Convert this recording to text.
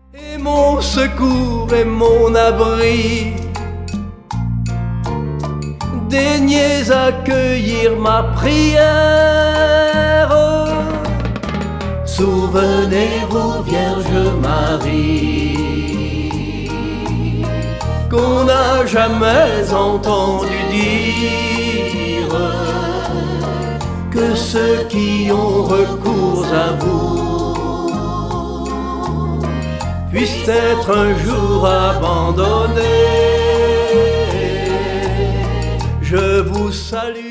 Et mon secours et mon abri, daignez accueillir ma prière. Souvenez-vous, Vierge Marie, qu'on n'a jamais entendu dire que ceux qui ont recours à vous puissent être un jour abandonnés. Je vous salue.